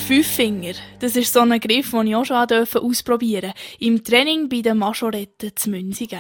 Fünffinger, das ist so ein Griff, den ich auch schon ausprobieren durfte, im Training bei den Majoretten zu Münsingen.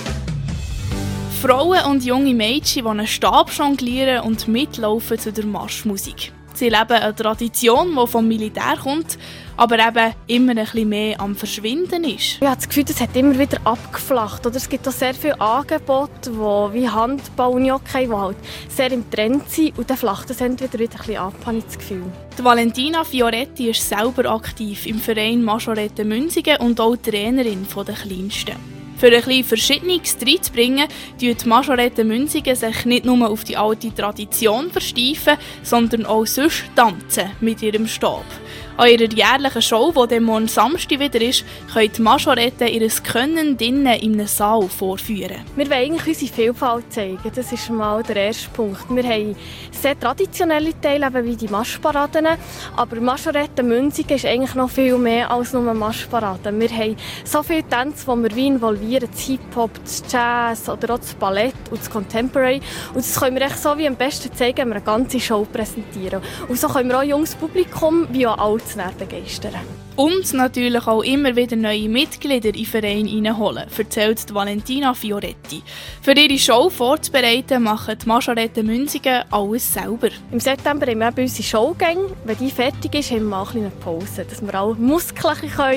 Frauen und junge Mädchen, die einen Stab jonglieren und mitlaufen zu der Marschmusik. Sie leben eine Tradition, die vom Militär kommt, aber eben immer ein bisschen mehr am Verschwinden ist. Ich habe das Gefühl, das hat immer wieder abgeflacht. Oder es gibt auch sehr viele Angebote, wie Handball und Hockey, die halt sehr im Trend sind. Und dann flacht es entweder wieder ein bisschen ab, habe ich das Gefühl. Die Valentina Fioretti ist selber aktiv im Verein Majorette Münsingen und auch Trainerin der Kleinsten. Für ein bisschen Verschiedenes reinzubringen, tut die Majorette Münsingen sich nicht nur auf die alte Tradition versteifen, sondern auch sonst tanzen mit ihrem Stab. An ihrer jährlichen Show, die dann morgen Samstag wieder ist, können die Majoretten ihr Können drinnen in einem Saal vorführen. Wir wollen eigentlich unsere Vielfalt zeigen. Das ist mal der erste Punkt. Wir haben sehr traditionelle Teile, wie die Marschparaden. Aber Majorette Münsingen ist eigentlich noch viel mehr als nur Marschparaden. Wir haben so viele Tänze, die wir wie involvieren. Das Hip-Hop, das Jazz oder auch das Ballett und das Contemporary. Und das können wir echt so wie am besten zeigen, wenn wir eine ganze Show präsentieren. Und so können wir auch junges Publikum wie auch alt begeistern. Und natürlich auch immer wieder neue Mitglieder in den Verein hineinholen, erzählt Valentina Fioretti. Für ihre Show vorzubereiten, machen die Majorette Münsingen alles selber. Im September haben wir bei unsere Showgänge. Wenn die fertig ist, haben wir mal eine Pause, dass wir alle Muskeln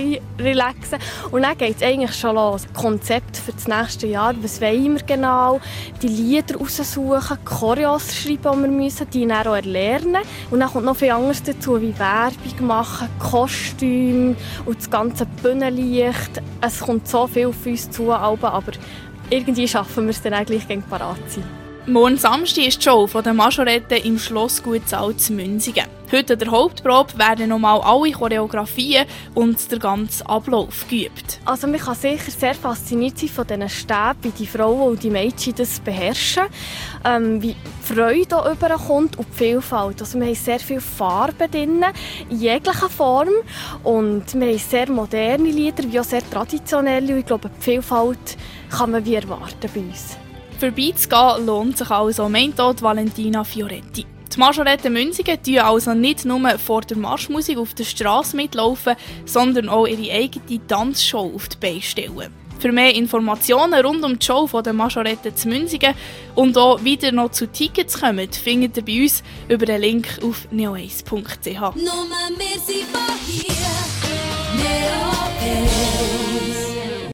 relaxen können. Und dann geht es eigentlich schon los. Konzept für das nächste Jahr, was wollen wir genau, die Lieder raussuchen, Choreos schreiben, die wir müssen, die dann auch erlernen. Und dann kommt noch viel anderes dazu, wie Werbung machen, Kostüme und das ganze Bühnenlicht. Es kommt so viel auf uns zu, aber irgendwie schaffen wir es dann eigentlich gegen parat zu sein. Morgen Samstag ist die Show der Majoretten im Schloss Gutsaal zu Münsingen. Heute an der Hauptprobe werden nochmal alle Choreografien und der ganze Ablauf geübt. Also man kann sicher sehr fasziniert sein von diesen Stäben, wie die Frauen und die Mädchen das beherrschen, wie die Freude hier rüberkommt und die Vielfalt. Also wir haben sehr viele Farben drin, in jeglicher Form. Und wir haben sehr moderne Lieder, wie auch sehr traditionelle. Und ich glaube, die Vielfalt kann man wie erwarten bei uns. Vorbeizugehen lohnt sich also, meint auch Valentina Fioretti. Die Majorette Münsingen tun also nicht nur vor der Marschmusik auf der Straße mitlaufen, sondern auch ihre eigene Tanzshow auf die Beine stellen. Für mehr Informationen rund um die Show der Majorette zu Münsingen und auch wieder noch zu Tickets kommen, findet ihr bei uns über den Link auf neo1.ch.